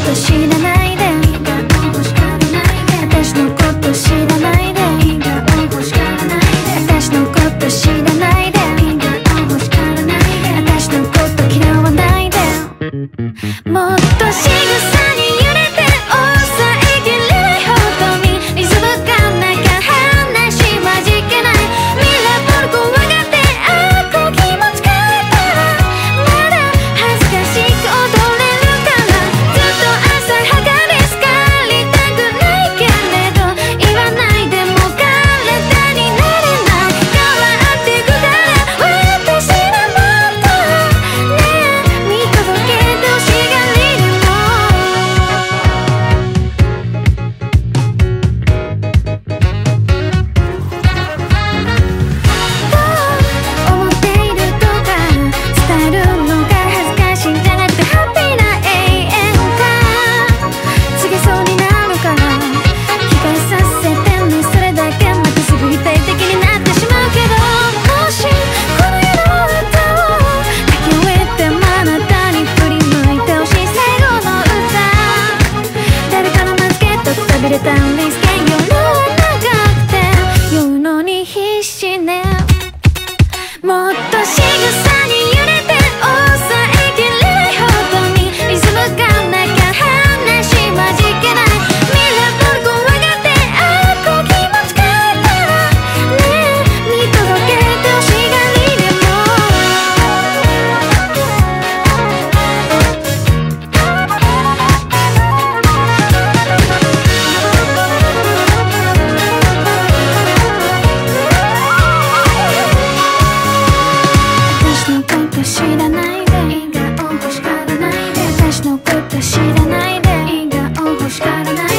こと知らないで、私のこと知らないで、私のこと知らないで、私のこと嫌わないで。もっと仕草に揺れて抑えきれないほどにリズムがなきゃ話はじけない。ミラーボル怖がってこう気持ち変えたらまだ恥ずかしく踊れるから。ずっと浅はかで好かれたくないけれど言わないでも体になれない。変わってくから私はもっとねえ見届けてほしがりでもどう思っているとか伝えるのが恥ずかしいんじゃなくてハッピーな永遠か告げそうになるから聞かさせてね。それだけまたすぐ否定的になってしまうけど、もしこの世の歌を書き終えてもあなたに振り向いてほしい最後の歌。誰かのマスケットくたびれたリスケン。夜は長くて酔うのに必死ね。もっと仕草に揺れて抑えきれないほどにリズムがなきゃ話はじけない。ミラーボル怖がってこう気持ち変えたらねえ見届けてほしがりでも私のこと知らないで、笑顔欲しがらないで、私のこと知らないで、笑顔欲しがらないで。